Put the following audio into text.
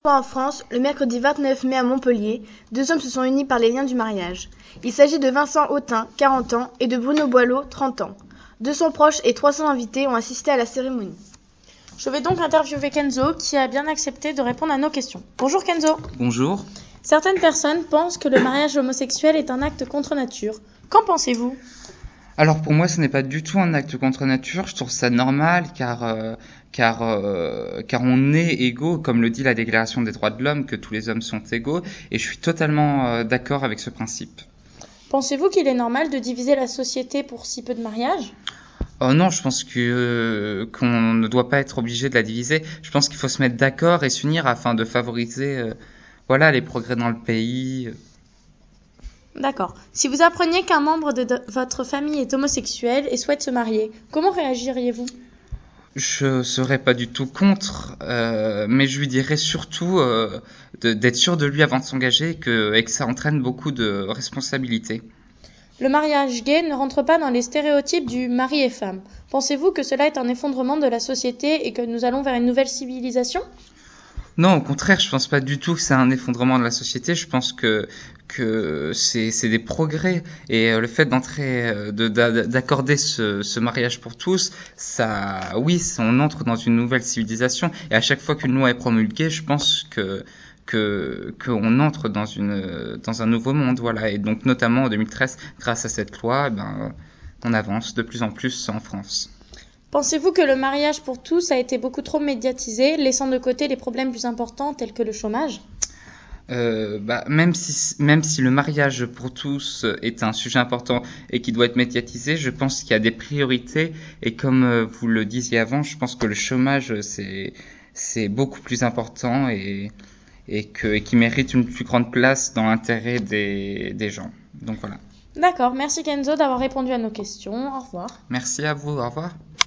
En France, le mercredi 29 mai à Montpellier, deux hommes se sont unis par les liens du mariage. Il s'agit de Vincent Autain, 40 ans, et de Bruno Boileau, 30 ans. 200 proches et 300 invités ont assisté à la cérémonie. Je vais donc interviewer Kenzo, qui a bien accepté de répondre à nos questions. Bonjour Kenzo. Bonjour. Certaines personnes pensent que le mariage homosexuel est un acte contre nature. Qu'en pensez-vous ? Alors pour moi, ce n'est pas du tout un acte contre nature. Je trouve ça normal car on est égaux, comme le dit la Déclaration des droits de l'homme, que tous les hommes sont égaux. Et je suis totalement d'accord avec ce principe. Pensez-vous qu'il est normal de diviser la société pour si peu de mariages ? Oh non, je pense qu'on ne doit pas être obligé de la diviser. Je pense qu'il faut se mettre d'accord et s'unir afin de favoriser les progrès dans le pays. D'accord. Si vous appreniez qu'un membre de votre famille est homosexuel et souhaite se marier, comment réagiriez-vous ? Je serais pas du tout contre, mais je lui dirais surtout d'être sûr de lui avant de s'engager et que ça entraîne beaucoup de responsabilités. Le mariage gay ne rentre pas dans les stéréotypes du mari et femme. Pensez-vous que cela est un effondrement de la société et que nous allons vers une nouvelle civilisation ? Non, au contraire, je pense pas du tout que c'est un effondrement de la société. Je pense que c'est des progrès et le fait d'accorder ce mariage pour tous, on entre dans une nouvelle civilisation et à chaque fois qu'une loi est promulguée, je pense qu'on entre dans un nouveau monde, et donc notamment en 2013, grâce à cette loi, on avance de plus en plus en France. Pensez-vous que le mariage pour tous a été beaucoup trop médiatisé, laissant de côté les problèmes plus importants tels que le chômage ? Même si le mariage pour tous est un sujet important et qui doit être médiatisé, je pense qu'il y a des priorités et comme vous le disiez avant, je pense que le chômage c'est beaucoup plus important et qui mérite une plus grande place dans l'intérêt des gens. Donc voilà. D'accord, merci Kenzo d'avoir répondu à nos questions. Au revoir. Merci à vous, au revoir.